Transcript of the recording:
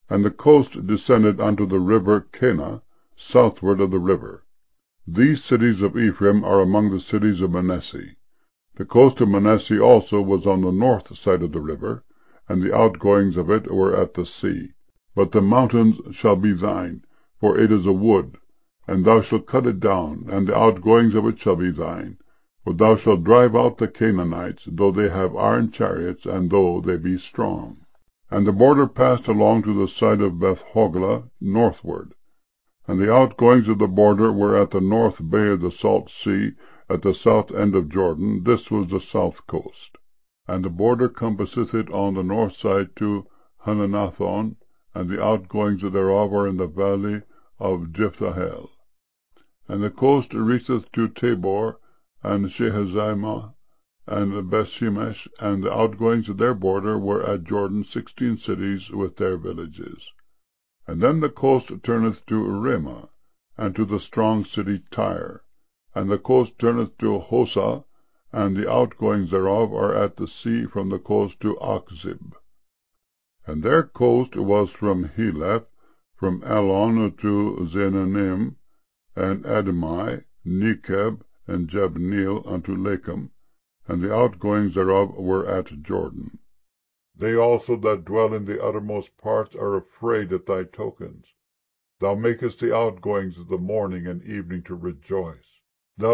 And the coast descended unto the river Kanah, southward of the river. These cities of Ephraim are among the cities of Manasseh. The coast of Manasseh also was on the north side of the river, and the outgoings of it were at the sea. But the mountains shall be thine, for it is a wood, and thou shalt cut it down, and the outgoings of it shall be thine. For thou shalt drive out the Canaanites, though they have iron chariots, and though they be strong. And the border passed along to the side of Beth-hoglah northward. And the outgoings of the border were at the north bay of the salt sea, at the south end of Jordan. This was the south coast. And the border compasseth it on the north side to Hananathon, and the outgoings thereof are in the valley of Jephthahel. And the coast reacheth to Tabor, and Shehazimah, and Bethshemesh, and the outgoings of their border were at Jordan, 16 cities with their villages. And then the coast turneth to Ramah, and to the strong city Tyre. And the coast turneth to Hosah, and the outgoings thereof are at the sea from the coast to Achzib. And their coast was from Heleph, from Elon to Zenanim, and Admai, Nekeb, and Jabneel unto Lakum, and the outgoings thereof were at Jordan. They also that dwell in the uttermost parts are afraid at thy tokens. Thou makest the outgoings of the morning and evening to rejoice.